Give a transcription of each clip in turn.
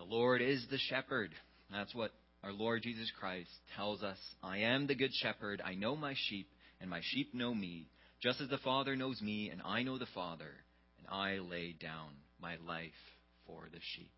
Lord is the shepherd. That's what our Lord Jesus Christ tells us. I am the good shepherd. I know my sheep, and my sheep know me, just as the Father knows me, and I know the Father, and I lay down my life for the sheep.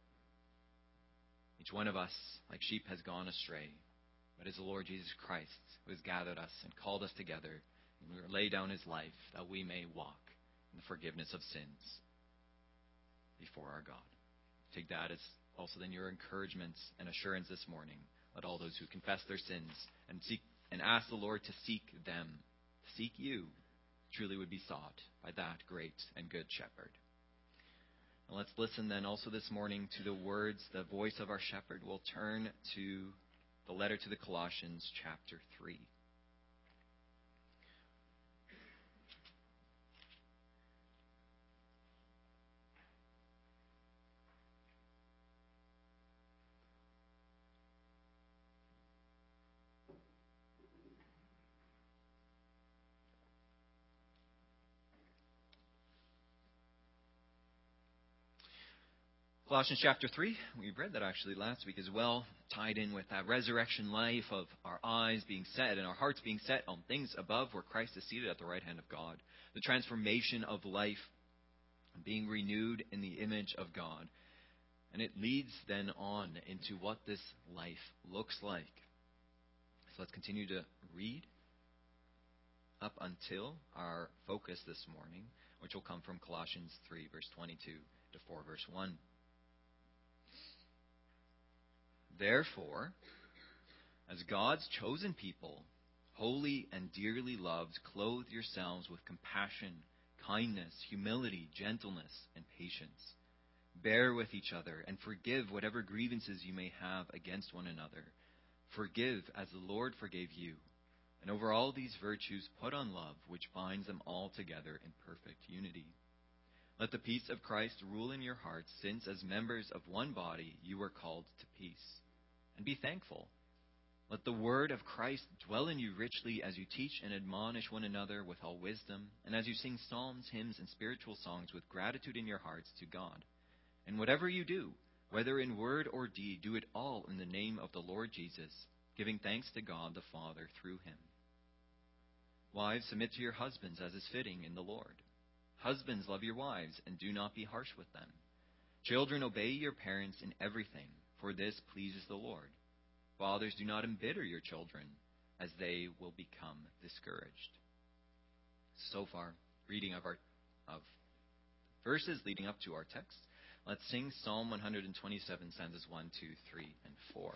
Each one of us, like sheep, has gone astray, but it's the Lord Jesus Christ who has gathered us and called us together, and will lay down his life that we may walk in the forgiveness of sins before our God. Take that as also then your encouragement and assurance this morning. Let all those who confess their sins and seek and ask the Lord to seek them, seek you, truly would be sought by that great and good shepherd. And let's listen then also this morning to the words, the voice of our shepherd. We'll turn to the letter to the Colossians, chapter 3. Colossians chapter 3, we read that actually last week as well, tied in with that resurrection life of our eyes being set and our hearts being set on things above where Christ is seated at the right hand of God. The transformation of life, being renewed in the image of God. And it leads then on into what this life looks like. So let's continue to read up until our focus this morning, which will come from Colossians 3, verse 22 to 4, verse 1. Therefore, as God's chosen people, holy and dearly loved, clothe yourselves with compassion, kindness, humility, gentleness, and patience. Bear with each other and forgive whatever grievances you may have against one another. Forgive as the Lord forgave you. And over all these virtues put on love, which binds them all together in perfect unity. Let the peace of Christ rule in your hearts, since as members of one body you were called to peace. And be thankful. Let the word of Christ dwell in you richly as you teach and admonish one another with all wisdom, and as you sing psalms, hymns, and spiritual songs with gratitude in your hearts to God. And whatever you do, whether in word or deed, do it all in the name of the Lord Jesus, giving thanks to God the Father through him. Wives, submit to your husbands as is fitting in the Lord. Husbands, love your wives, and do not be harsh with them. Children, obey your parents in everything, for this pleases the Lord. Fathers, do not embitter your children, as they will become discouraged. So far, reading of verses leading up to our text. Let's sing Psalm 127, stanzas 1, 2, 3, and 4.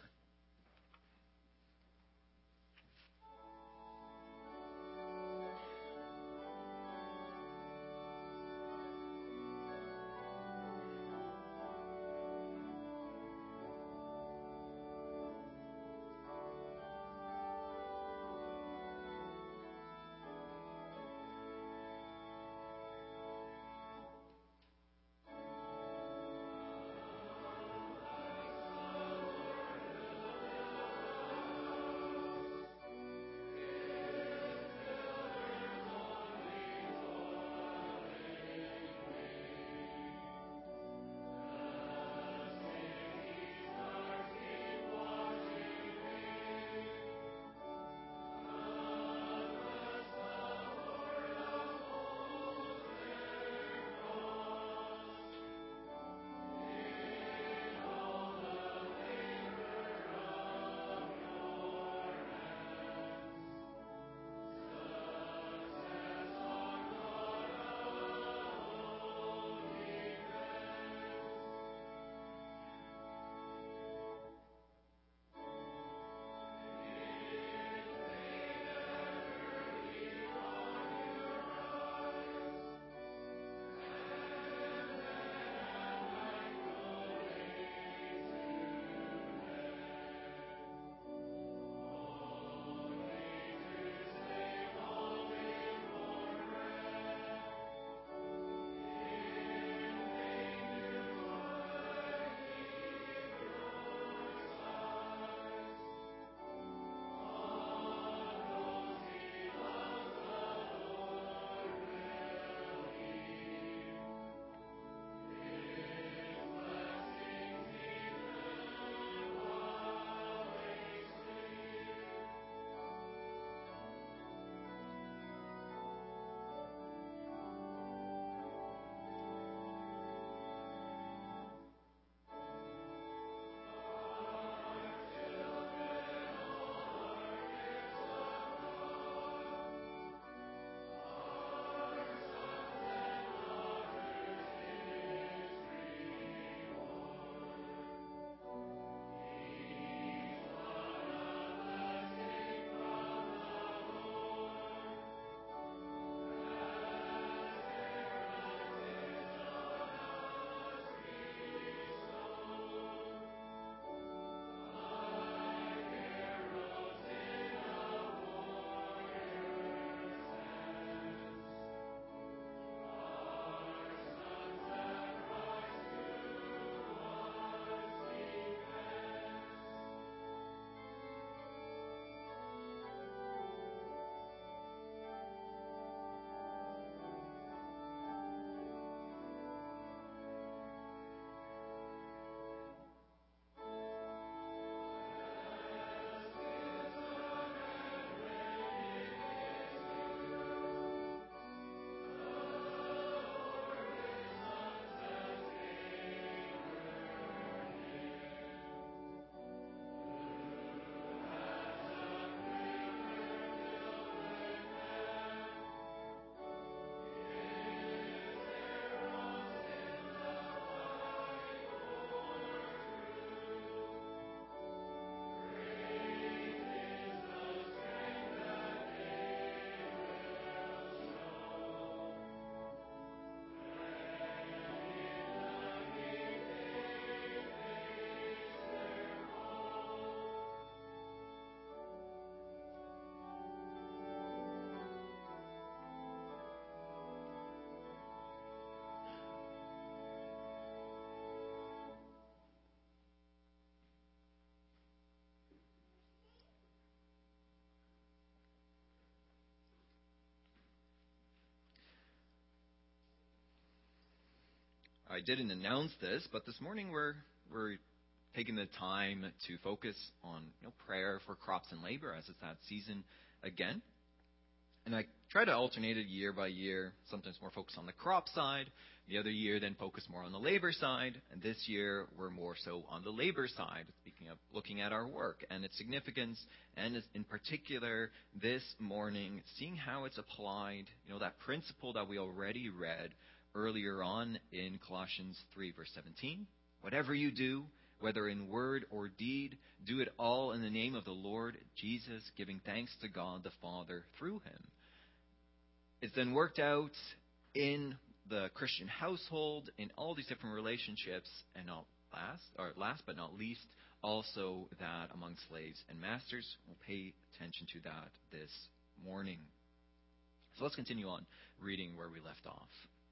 I didn't announce this, but this morning we're taking the time to focus on prayer for crops and labor, as it's that season again. And I try to alternate it year by year, sometimes more focused on the crop side, the other year then focus more on the labor side, and this year we're more so on the labor side, speaking of looking at our work and its significance, and in particular this morning, seeing how it's applied, that principle that we already read earlier on in Colossians 3, verse 17. Whatever you do, whether in word or deed, do it all in the name of the Lord Jesus, giving thanks to God the Father through him. It's then worked out in the Christian household, in all these different relationships, and last but not least, also that among slaves and masters. We'll pay attention to that this morning. So let's continue on reading where we left off.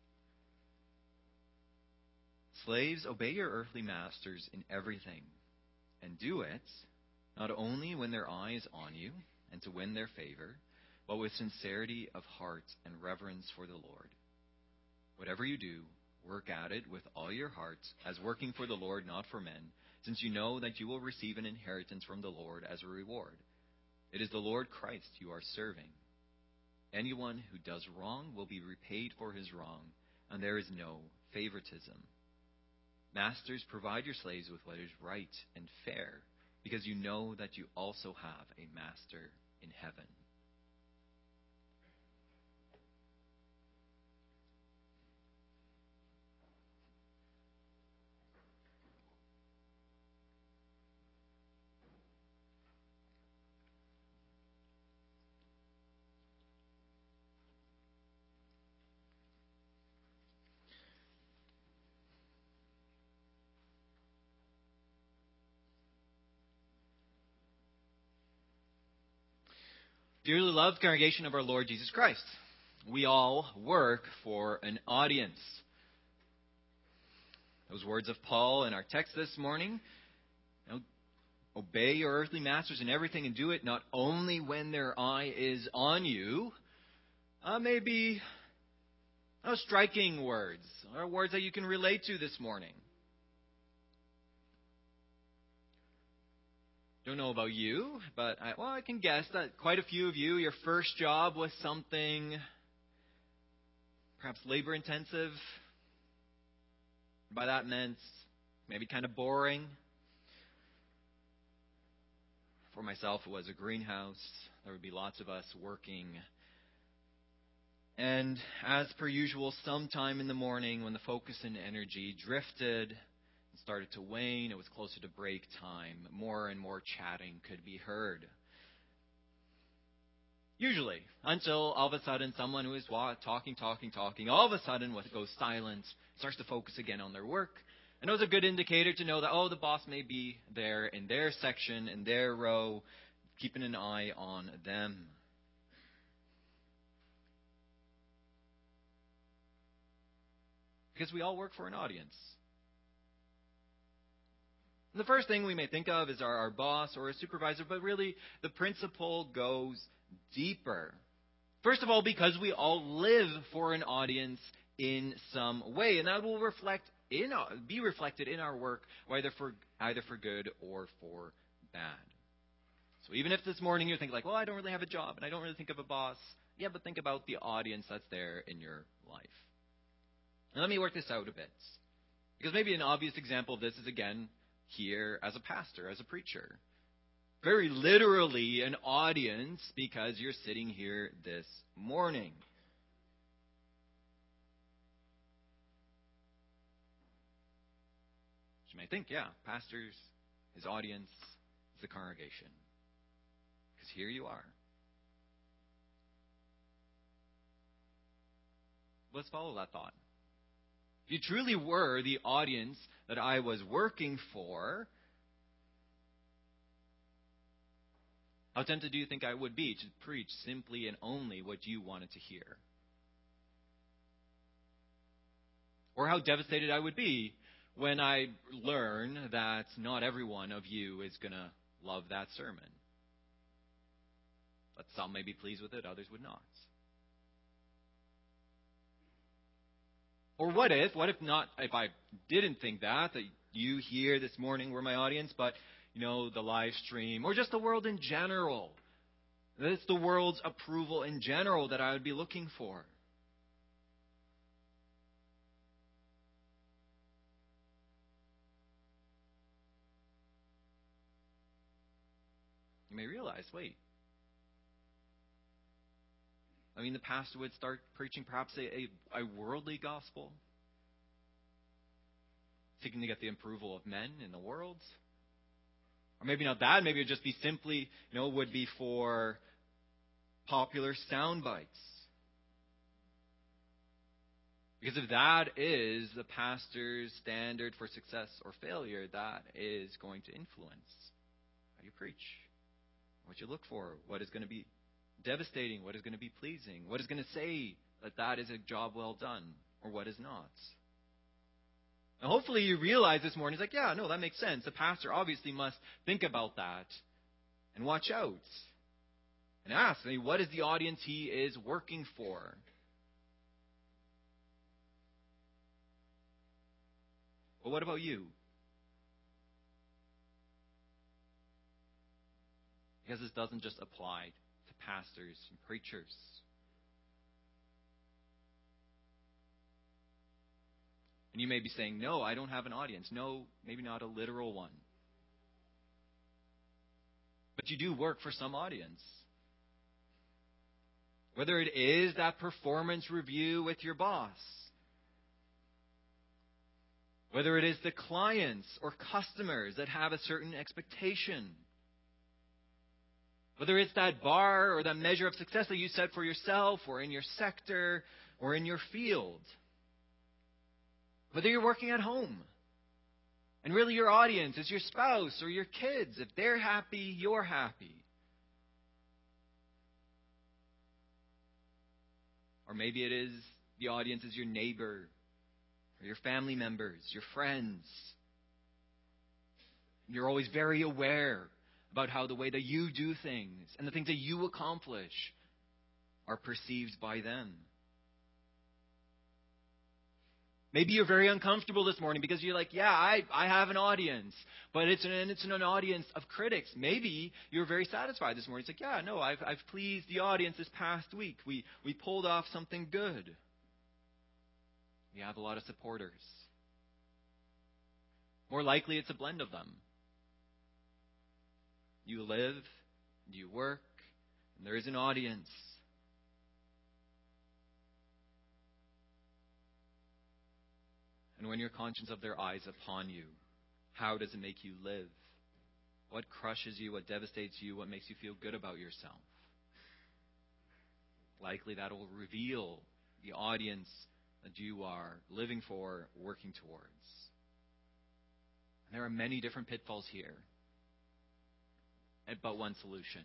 Slaves, obey your earthly masters in everything, and do it not only when their eye is on you and to win their favor, but with sincerity of heart and reverence for the Lord. Whatever you do, work at it with all your heart, as working for the Lord, not for men, since you know that you will receive an inheritance from the Lord as a reward. It is the Lord Christ you are serving. Anyone who does wrong will be repaid for his wrong, and there is no favoritism. Masters, provide your slaves with what is right and fair, because you know that you also have a master in heaven. Dearly loved congregation of our Lord Jesus Christ, we all work for an audience. Those words of Paul in our text this morning, obey your earthly masters in everything and do it not only when their eye is on you, may be striking words, or words that you can relate to this morning. Don't know about you, but I can guess that quite a few of you, your first job was something perhaps labor-intensive. By that meant maybe kind of boring. For myself, it was a greenhouse. There would be lots of us working. And as per usual, sometime in the morning when the focus and energy drifted, started to wane, it was closer to break time, more and more chatting could be heard. Usually, until all of a sudden someone who is talking, all of a sudden goes silent, starts to focus again on their work. And it was a good indicator to know that, the boss may be there in their section, in their row, keeping an eye on them. Because we all work for an audience. The first thing we may think of is our boss or a supervisor, but really the principle goes deeper. First of all, because we all live for an audience in some way, and that will be reflected in our work, either for good or for bad. So even if this morning you think I don't really have a job and I don't really think of a boss, but think about the audience that's there in your life. Now let me work this out a bit, because maybe an obvious example of this is again here as a pastor, as a preacher. Very literally an audience because you're sitting here this morning. You may think, pastors, his audience is the congregation. Because here you are. Let's follow that thought. If you truly were the audience that I was working for, how tempted do you think I would be to preach simply and only what you wanted to hear? Or how devastated I would be when I learn that not every one of you is going to love that sermon. That some may be pleased with it, others would not. Or what if not, if I didn't think that you here this morning were my audience, but, the live stream, or just the world in general. It's the world's approval in general that I would be looking for. You may realize, wait. The pastor would start preaching perhaps a worldly gospel, seeking to get the approval of men in the world. Or maybe not that. Maybe it would just be simply, would be for popular sound bites. Because if that is the pastor's standard for success or failure, that is going to influence how you preach, what you look for, what is going to be devastating, what is going to be pleasing, what is going to say that is a job well done, or what is not. And hopefully you realize this morning, it's like, yeah, no, that makes sense. The pastor obviously must think about that and watch out and ask, what is the audience he is working for? But what about you? Because this doesn't just apply to pastors and preachers. And you may be saying, no, I don't have an audience. No, maybe not a literal one. But you do work for some audience. Whether it is that performance review with your boss, whether it is the clients or customers that have a certain expectation, whether it's that bar or that measure of success that you set for yourself or in your sector or in your field, whether you're working at home and really your audience is your spouse or your kids. If they're happy, you're happy. Or maybe it is the audience is your neighbor or your family members, your friends. You're always very aware about how the way that you do things and the things that you accomplish are perceived by them. Maybe you're very uncomfortable this morning because you're like, yeah, I have an audience, but it's an audience of critics. Maybe you're very satisfied this morning. It's like, yeah, no, I've pleased the audience this past week. We pulled off something good. We have a lot of supporters. More likely, it's a blend of them. You live, you work, and there is an audience. And when you're conscious of their eyes upon you, how does it make you live? What crushes you? What devastates you? What makes you feel good about yourself? Likely that will reveal the audience that you are living for, working towards. And there are many different pitfalls here, but one solution.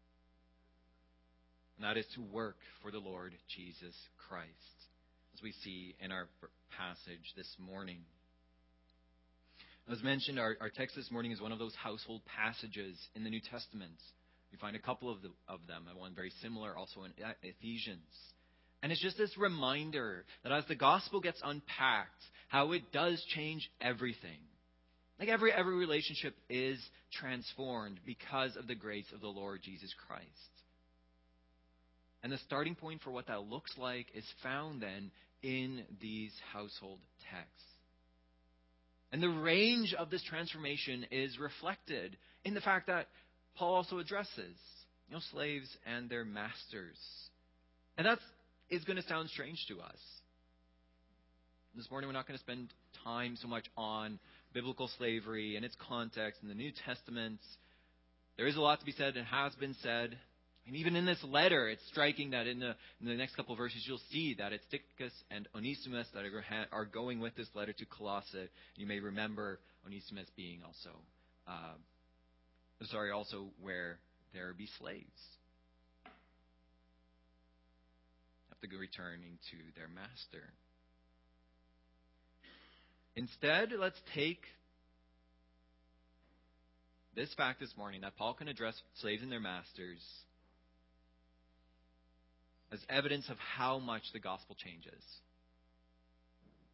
And that is to work for the Lord Jesus Christ, as we see in our passage this morning. As mentioned, our text this morning is one of those household passages in the New Testament. We find a couple of them, and one very similar also in Ephesians. And it's just this reminder that as the gospel gets unpacked, how it does change everything. Like every relationship is transformed because of the grace of the Lord Jesus Christ. And the starting point for what that looks like is found then in these household texts. And the range of this transformation is reflected in the fact that Paul also addresses, slaves and their masters. And that is going to sound strange to us. This morning we're not going to spend time so much on biblical slavery and its context in the New Testament. There is a lot to be said and has been said. And even in this letter, it's striking that in the next couple of verses, you'll see that it's Tychicus and Onesimus that are going with this letter to Colossae. You may remember Onesimus being also where there be slaves. Have to go returning to their master. Instead, let's take this fact this morning that Paul can address slaves and their masters as evidence of how much the gospel changes.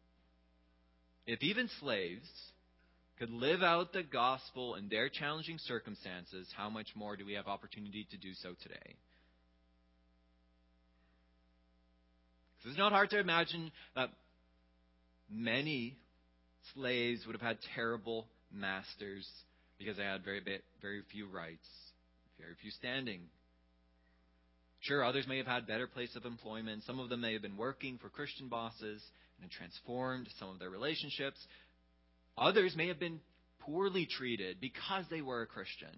If even slaves could live out the gospel in their challenging circumstances, how much more do we have opportunity to do so today? It's not hard to imagine that many slaves would have had terrible masters because they had very few rights, very few standing. Sure, others may have had better place of employment. Some of them may have been working for Christian bosses and transformed some of their relationships. Others may have been poorly treated because they were a Christian.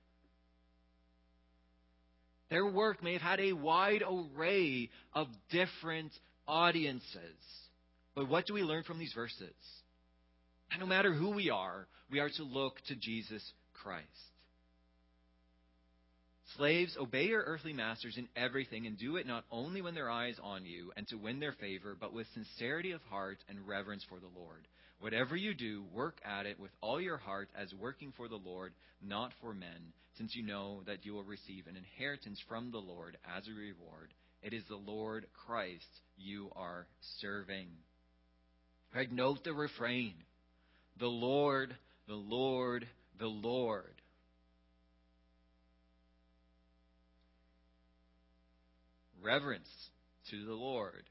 Their work may have had a wide array of different audiences. But what do we learn from these verses? That no matter who we are to look to Jesus Christ. Slaves, obey your earthly masters in everything, and do it not only when their eye is on you and to win their favor, but with sincerity of heart and reverence for the Lord. Whatever you do, work at it with all your heart as working for the Lord, not for men, since you know that you will receive an inheritance from the Lord as a reward. It is the Lord Christ you are serving. Right, note the refrain. The Lord, the Lord, the Lord. Reverence to the Lord.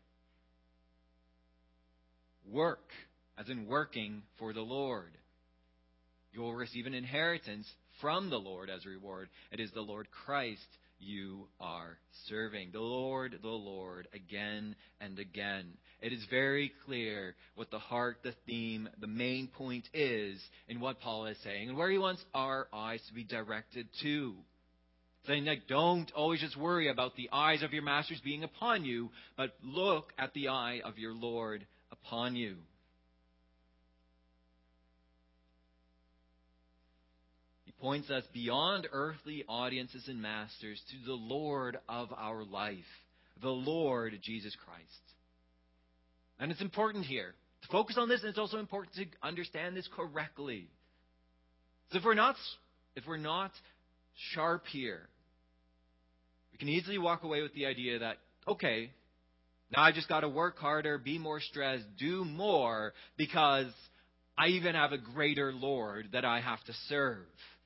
Work, as in working for the Lord. You will receive an inheritance from the Lord as a reward. It is the Lord Christ you are serving. The Lord, again and again. It is very clear what the heart, the theme, the main point is in what Paul is saying and where he wants our eyes to be directed to. Saying that don't always just worry about the eyes of your masters being upon you, but look at the eye of your Lord upon you. He points us beyond earthly audiences and masters to the Lord of our life, the Lord Jesus Christ. And it's important here to focus on this, and it's also important to understand this correctly. So if we're not sharp here, we can easily walk away with the idea that, okay, now I just got to work harder, be more stressed, do more, because I even have a greater Lord that I have to serve.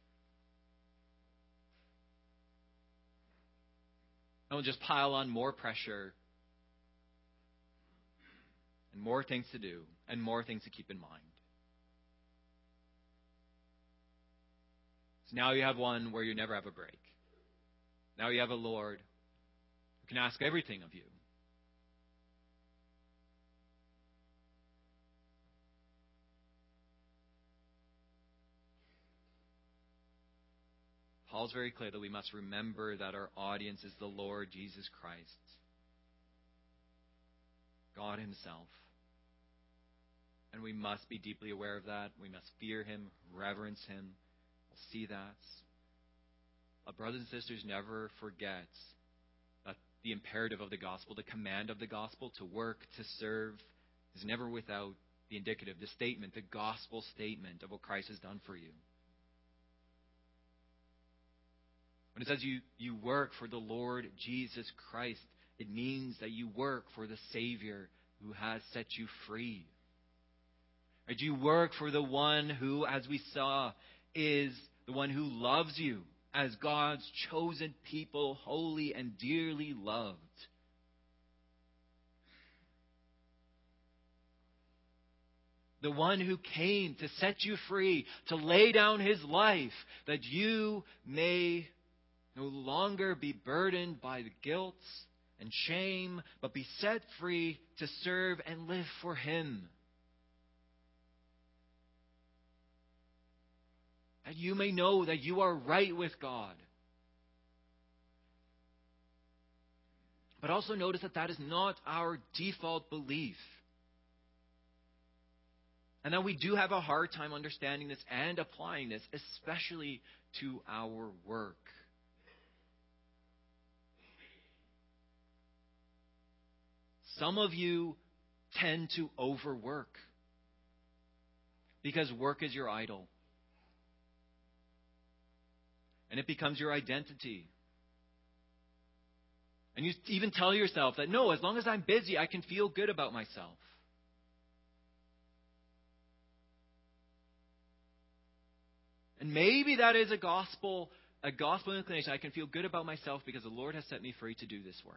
And we'll just pile on more pressure and more things to do and more things to keep in mind. So now you have one where you never have a break. Now you have a Lord who can ask everything of you. Paul's very clear that we must remember that our audience is the Lord Jesus Christ, God Himself. And we must be deeply aware of that. We must fear Him, reverence Him. We'll see that. But brothers and sisters, never forget that the imperative of the gospel, the command of the gospel to work, to serve, is never without the indicative, the statement, the gospel statement of what Christ has done for you. When it says you work for the Lord Jesus Christ, it means that you work for the Savior who has set you free. Right? You work for the one who, as we saw, is the one who loves you as God's chosen people, holy and dearly loved. The one who came to set you free, to lay down His life, that you may no longer be burdened by the guilt and shame, but be set free to serve and live for Him. That you may know that you are right with God. But also notice that that is not our default belief. And that we do have a hard time understanding this and applying this, especially to our work. Some of you tend to overwork because work is your idol. And it becomes your identity. And you even tell yourself that, no, as long as I'm busy, I can feel good about myself. And maybe that is a gospel inclination. I can feel good about myself because the Lord has set me free to do this work.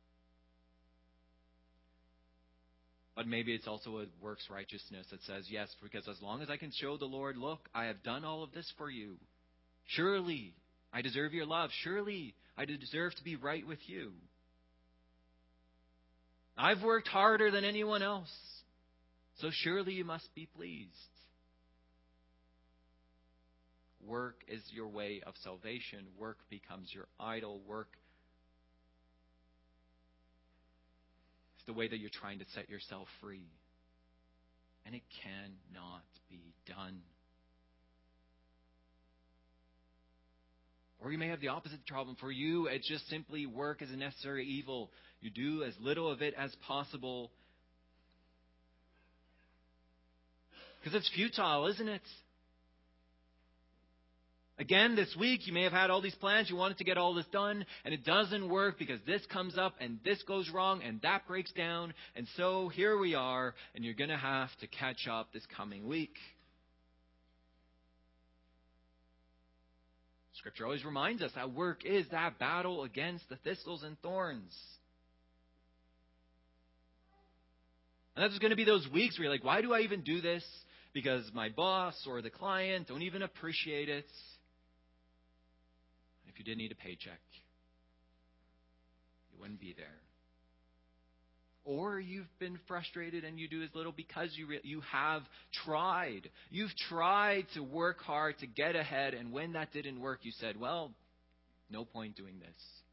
But maybe it's also a works righteousness that says, yes, because as long as I can show the Lord, look, I have done all of this for you. Surely I deserve your love. Surely I deserve to be right with you. I've worked harder than anyone else. So surely you must be pleased. Work is your way of salvation. Work becomes your idol. Work is the way that you're trying to set yourself free. And it cannot be done. Or you may have the opposite problem. For you, it's just simply work is a necessary evil. You do as little of it as possible. Because it's futile, isn't it? Again, this week, you may have had all these plans. You wanted to get all this done, and it doesn't work because this comes up, and this goes wrong, and that breaks down. And so here we are, and you're going to have to catch up this coming week. Scripture always reminds us that work is that battle against the thistles and thorns. And that's going to be those weeks where you're like, why do I even do this? Because my boss or the client don't even appreciate it. If you did need a paycheck, you wouldn't be there. Or you've been frustrated and you do as little because you have tried. You've tried to work hard to get ahead, and when that didn't work, you said, well, no point doing this.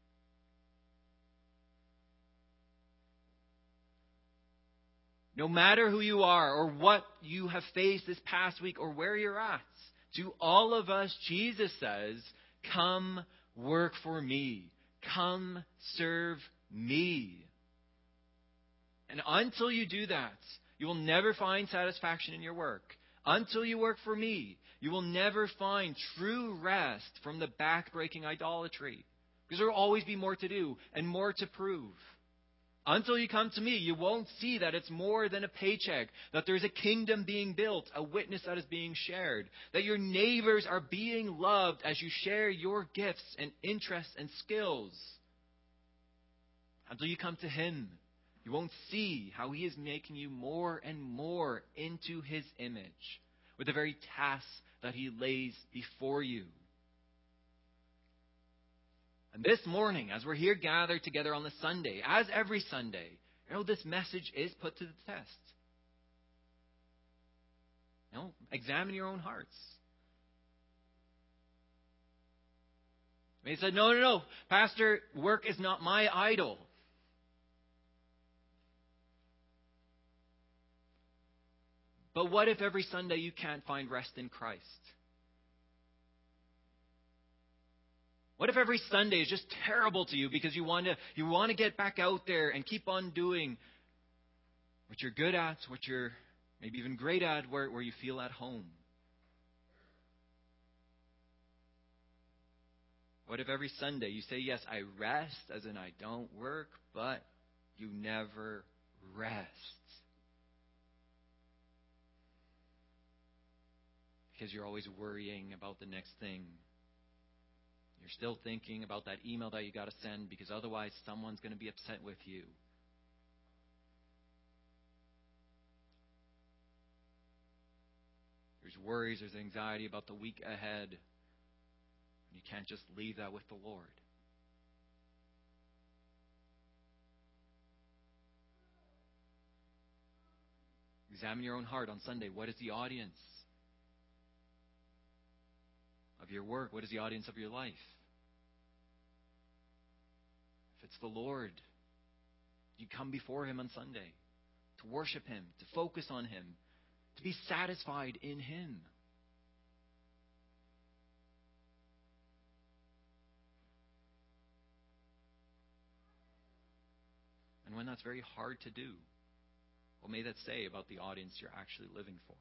No matter who you are or what you have faced this past week or where you're at, to all of us, Jesus says, come work for me. Come serve me. And until you do that, you will never find satisfaction in your work. Until you work for me, you will never find true rest from the back-breaking idolatry. Because there will always be more to do and more to prove. Until you come to me, you won't see that it's more than a paycheck, that there's a kingdom being built, a witness that is being shared, that your neighbors are being loved as you share your gifts and interests and skills. Until you come to Him, you won't see how He is making you more and more into His image with the very tasks that He lays before you. And this morning, as we're here gathered together on the Sunday, as every Sunday, this message is put to the test. Examine your own hearts. He said, no, Pastor, work is not my idol. But what if every Sunday you can't find rest in Christ? What if every Sunday is just terrible to you because you want to get back out there and keep on doing what you're good at, what you're maybe even great at, where you feel at home? What if every Sunday you say, yes, I rest, as in I don't work, but you never rest? Because you're always worrying about the next thing. You're still thinking about that email that you got to send because otherwise someone's going to be upset with you. There's worries, there's anxiety about the week ahead. You can't just leave that with the Lord. Examine your own heart on Sunday. What is the audience of your work? What is the audience of your life? If it's the Lord, you come before Him on Sunday to worship Him, to focus on Him, to be satisfied in Him. And when that's very hard to do, what may that say about the audience you're actually living for?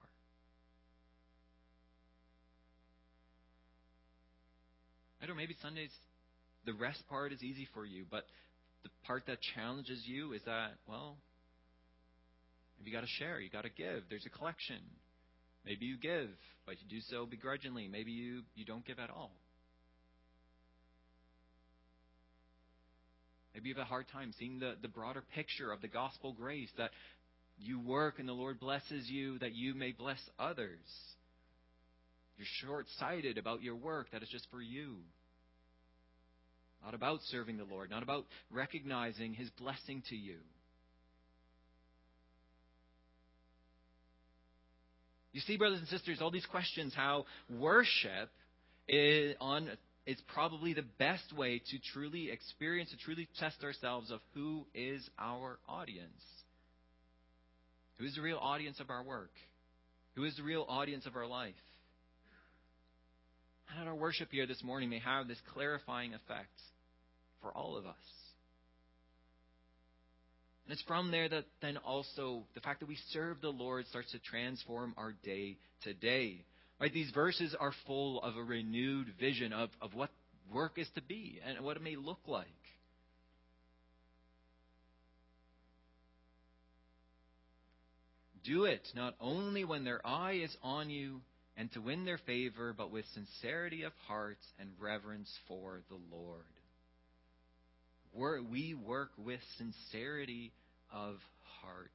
I don't know, maybe Sundays, the rest part is easy for you, but the part that challenges you is that, well, maybe you got to share, you got to give. There's a collection. Maybe you give, but you do so begrudgingly. Maybe you don't give at all. Maybe you have a hard time seeing the broader picture of the gospel grace, that you work and the Lord blesses you, that you may bless others. You're short-sighted about your work, that is just for you. Not about serving the Lord, not about recognizing His blessing to you. You see, brothers and sisters, all these questions, how worship is probably the best way to truly experience, to truly test ourselves of who is our audience. Who is the real audience of our work? Who is the real audience of our life? And our worship here this morning may have this clarifying effect for all of us. And it's from there that then also the fact that we serve the Lord starts to transform our day to day. Right? These verses are full of a renewed vision of what work is to be and what it may look like. Do it not only when their eye is on you and to win their favor, but with sincerity of heart and reverence for the Lord. We work with sincerity of hearts.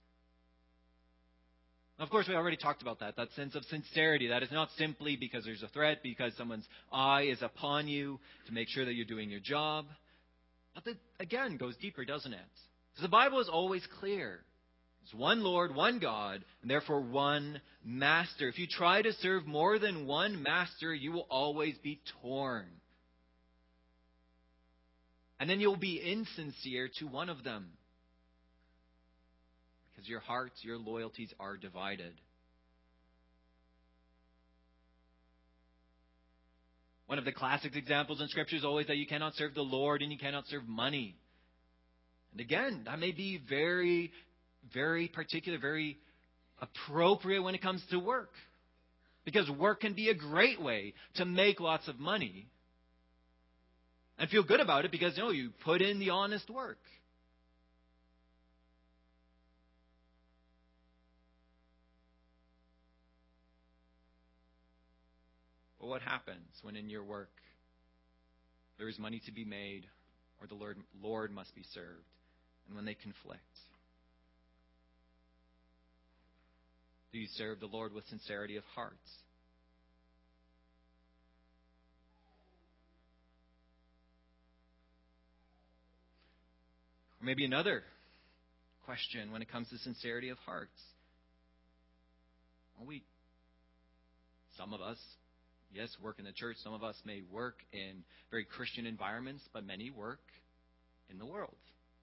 Of course, we already talked about that sense of sincerity. That is not simply because there's a threat, because someone's eye is upon you to make sure that you're doing your job. But that, again, goes deeper, doesn't it? Because the Bible is always clear. There's one Lord, one God, and therefore one master. If you try to serve more than one master, you will always be torn. And then you'll be insincere to one of them. Because your hearts, your loyalties are divided. One of the classic examples in Scripture is always that you cannot serve the Lord and you cannot serve money. And again, that may be very, very particular, very appropriate when it comes to work. Because work can be a great way to make lots of money. And feel good about it because, you put in the honest work. But what happens when in your work there is money to be made or the Lord must be served, and when they conflict? Do you serve the Lord with sincerity of heart? Or maybe another question when it comes to sincerity of hearts. Some of us, yes, work in the church. Some of us may work in very Christian environments, but many work in the world.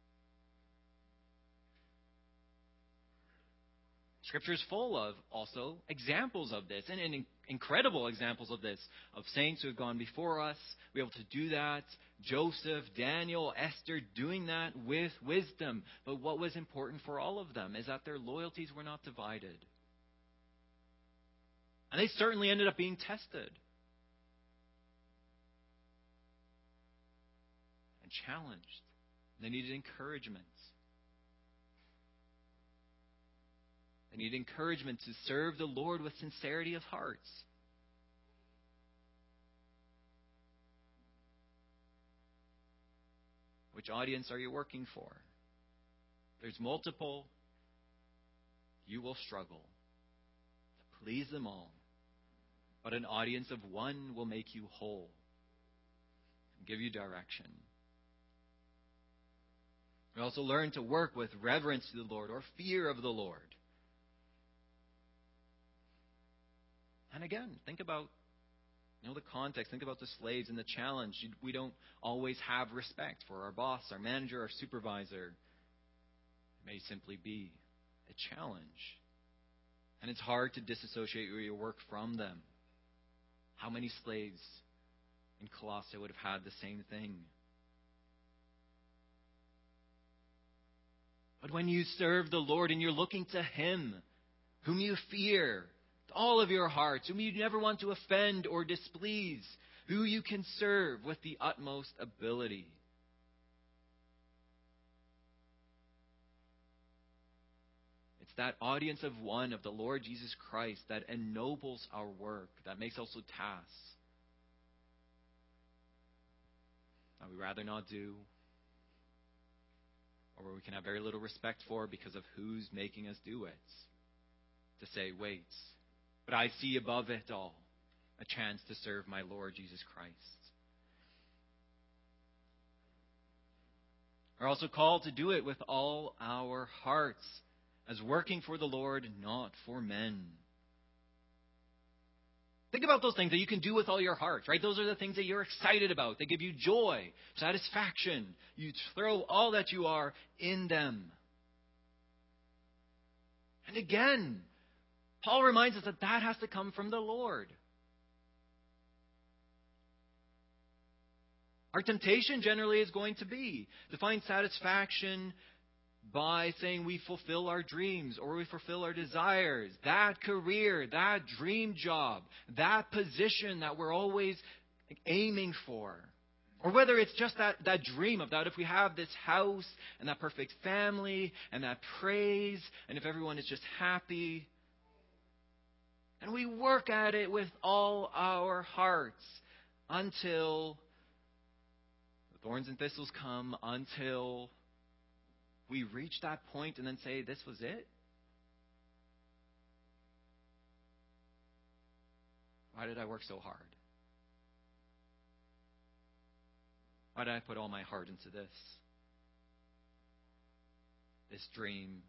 Scripture is full of also examples of this, and incredible examples of this, of saints who have gone before us, be able to do that. Joseph, Daniel, Esther, doing that with wisdom. But what was important for all of them is that their loyalties were not divided. And they certainly ended up being tested and challenged. They needed encouragement. They need encouragement to serve the Lord with sincerity of hearts. Which audience are you working for? There's multiple. You will struggle to please them all. But an audience of one will make you whole and give you direction. We also learn to work with reverence to the Lord or fear of the Lord. And again, think about the context. Think about the slaves and the challenge. We don't always have respect for our boss, our manager, our supervisor. It may simply be a challenge. And it's hard to disassociate your work from them. How many slaves in Colossae would have had the same thing? But when you serve the Lord and you're looking to Him, whom you fear, with all of your hearts, whom you never want to offend or displease, who you can serve with the utmost ability. It's that audience of one, of the Lord Jesus Christ, that ennobles our work, that makes also tasks that we rather not do, or where we can have very little respect for because of who's making us do it. To say, wait, but I see above it all a chance to serve my Lord Jesus Christ. We're also called to do it with all our hearts, as working for the Lord, not for men. Think about those things that you can do with all your heart, right? Those are the things that you're excited about. They give you joy, satisfaction. You throw all that you are in them. And again, Paul reminds us that that has to come from the Lord. Our temptation generally is going to be to find satisfaction by saying we fulfill our dreams or we fulfill our desires. That career, that dream job, that position that we're always aiming for. Or whether it's just that dream of that if we have this house and that perfect family and that praise and if everyone is just happy. And we work at it with all our hearts until the thorns and thistles come, until we reach that point and then say, this was it? Why did I work so hard? Why did I put all my heart into this? This dream,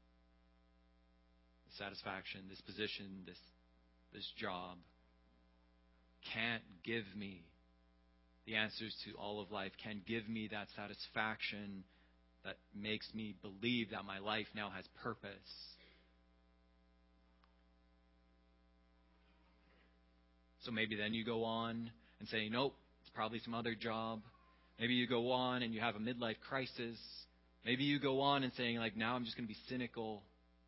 this satisfaction, this position, this job can't give me the answers to all of life, can't give me that satisfaction that makes me believe that my life now has purpose. So maybe then you go on and say, nope, it's probably some other job. Maybe you go on and you have a midlife crisis. Maybe you go on and saying, like, now I'm just going to be cynical.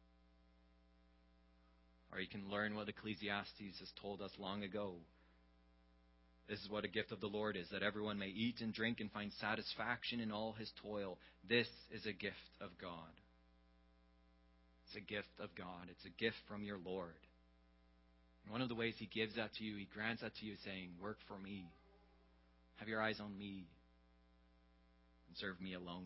Or you can learn what Ecclesiastes has told us long ago. This is what a gift of the Lord is, that everyone may eat and drink and find satisfaction in all his toil. This is a gift of God. It's a gift of God. It's a gift from your Lord. And one of the ways he gives that to you, he grants that to you saying, work for me. Have your eyes on me. And serve me alone.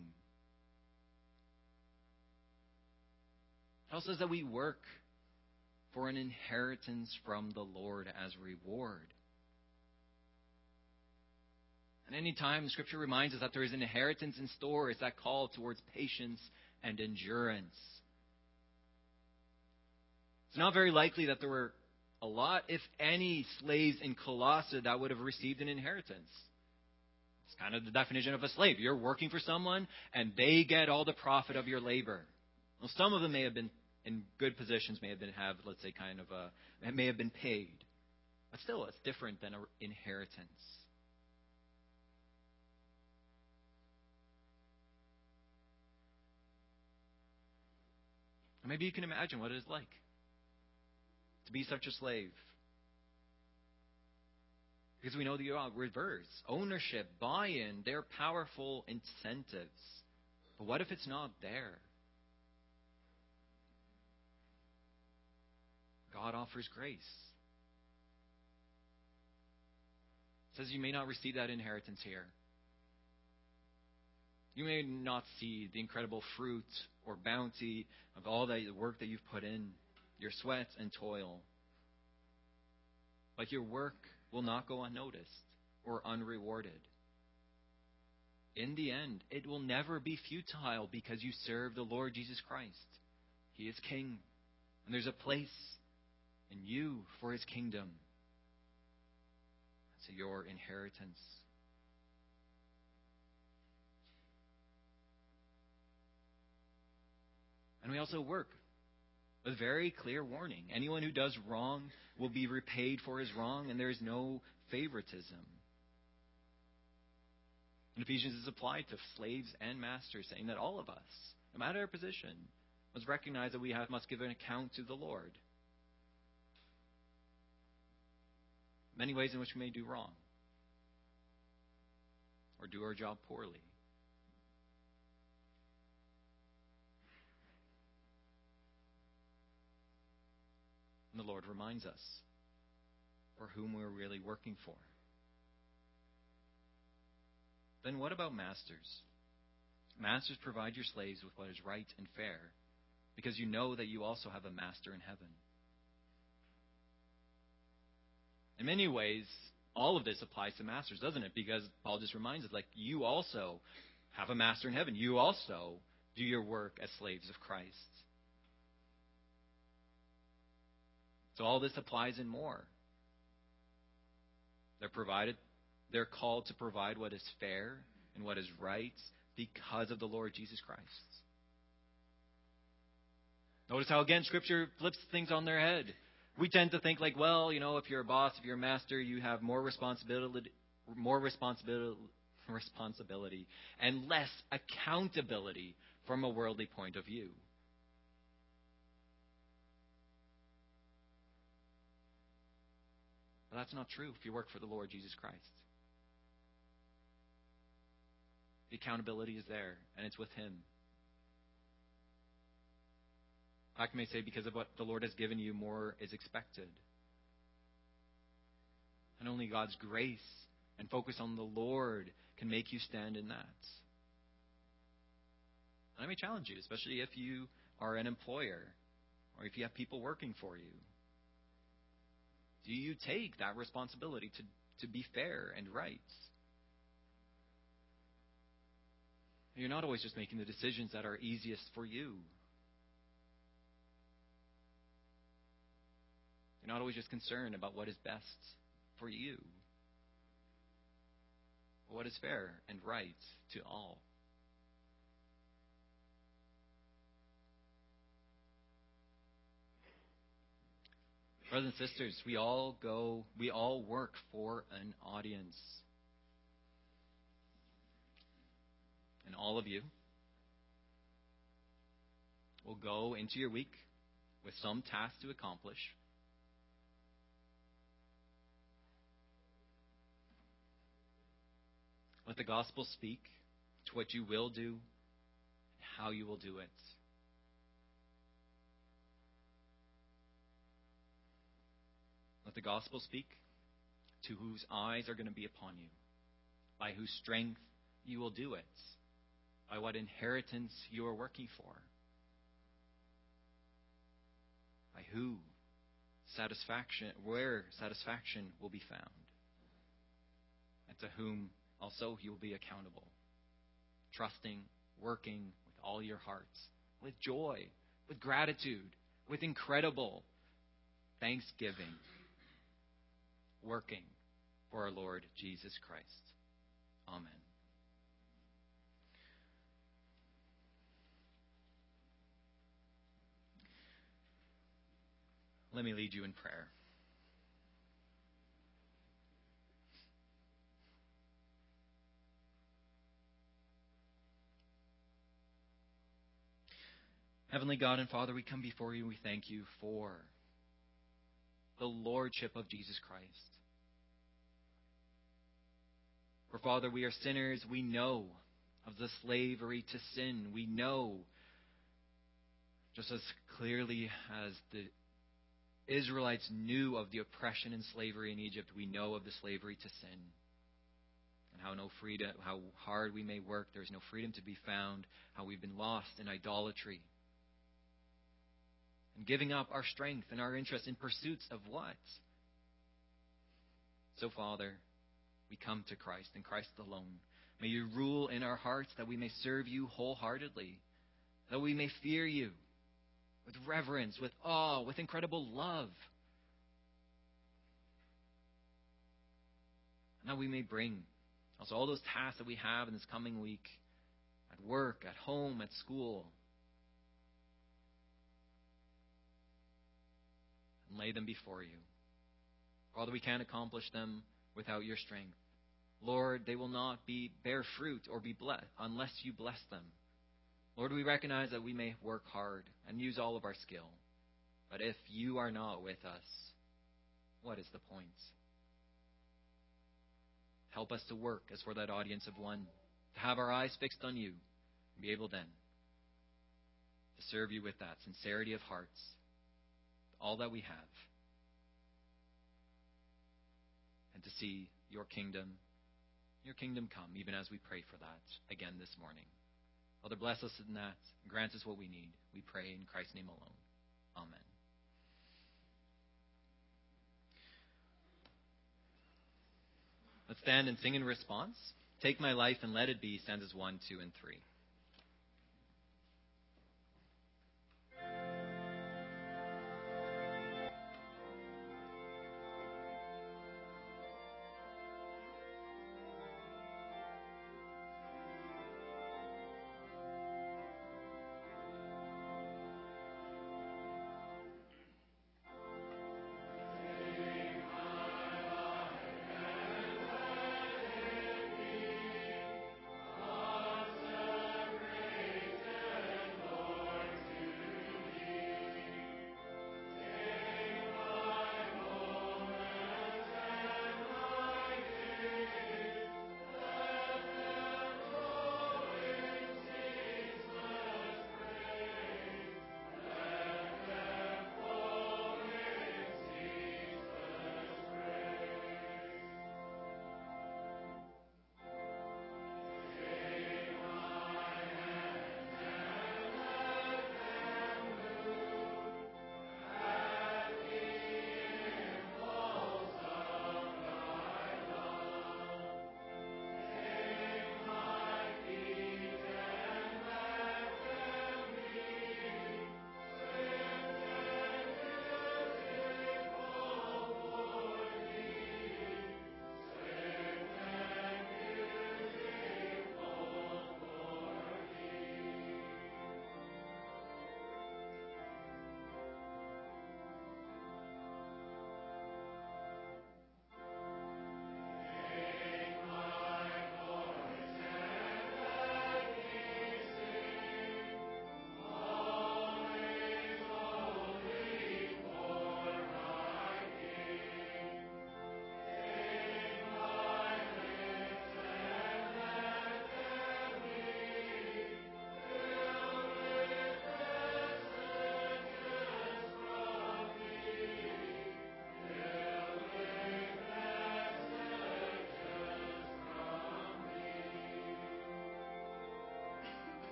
It also says that we work for an inheritance from the Lord as reward. And any time Scripture reminds us that there is an inheritance in store, it's that call towards patience and endurance. It's not very likely that there were a lot, if any, slaves in Colossae that would have received an inheritance. It's kind of the definition of a slave. You're working for someone, and they get all the profit of your labor. Well, some of them may have been in good positions, may have been paid. But still, it's different than an inheritance. Maybe you can imagine what it is like to be such a slave. Because we know the reverse. Ownership, buy-in, they're powerful incentives. But what if it's not there? God offers grace. It says you may not receive that inheritance here. You may not see the incredible fruit or bounty of all the work that you've put in, your sweat and toil. But your work will not go unnoticed or unrewarded. In the end, it will never be futile because you serve the Lord Jesus Christ. He is King, and there's a place in you for His kingdom. That's your inheritance. And we also work with very clear warning. Anyone who does wrong will be repaid for his wrong, and there is no favoritism. In Ephesians is applied to slaves and masters, saying that all of us, no matter our position, must recognize that we must give an account to the Lord. Many ways in which we may do wrong or do our job poorly. And the Lord reminds us for whom we're really working for. Then what about masters? Masters, provide your slaves with what is right and fair, because you know that you also have a master in heaven. In many ways, all of this applies to masters, doesn't it? Because Paul just reminds us, like, you also have a master in heaven. You also do your work as slaves of Christ. So all this applies and more. They're called to provide what is fair and what is right because of the Lord Jesus Christ. Notice how, again, Scripture flips things on their head. We tend to think like, well, if you're a boss, if you're a master, you have more responsibility, and less accountability from a worldly point of view. But that's not true if you work for the Lord Jesus Christ. The accountability is there, and it's with Him. I may say, because of what the Lord has given you, more is expected. And only God's grace and focus on the Lord can make you stand in that. And I may challenge you, especially if you are an employer or if you have people working for you. Do you take that responsibility to be fair and right? You're not always just making the decisions that are easiest for you. You're not always just concerned about what is best for you, but what is fair and right to all. Brothers and sisters, we all work for an audience. And all of you will go into your week with some task to accomplish. Let the gospel speak to what you will do and how you will do it. Let the gospel speak to whose eyes are going to be upon you, by whose strength you will do it, by what inheritance you are working for, by where satisfaction will be found, and to whom also you will be accountable, trusting, working with all your hearts, with joy, with gratitude, with incredible thanksgiving, working for our Lord Jesus Christ. Amen. Let me lead you in prayer. Heavenly God and Father, we come before you and we thank you for the Lordship of Jesus Christ. For Father, we are sinners. We know of the slavery to sin. We know, just as clearly as the Israelites knew of the oppression and slavery in Egypt, we know of the slavery to sin. And how hard we may work, there is no freedom to be found, how we've been lost in idolatry. And giving up our strength and our interest in pursuits of what? So, Father, we come to Christ and Christ alone. May you rule in our hearts that we may serve you wholeheartedly, that we may fear you with reverence, with awe, with incredible love. And that we may bring also all those tasks that we have in this coming week, at work, at home, at school, and lay them before you. Father, we can't accomplish them without your strength. Lord, they will not bear fruit or be blessed unless you bless them. Lord, we recognize that we may work hard and use all of our skill. But if you are not with us, what is the point? Help us to work as for that audience of one, to have our eyes fixed on you, and be able then to serve you with that sincerity of hearts, all that we have, and to see your kingdom come, even as we pray for that again this morning. Father, bless us in that. Grant us what we need. We pray in Christ's name alone. Amen. Let's stand and sing in response. Take My Life and Let It Be, stanzas 1, 2, and 3.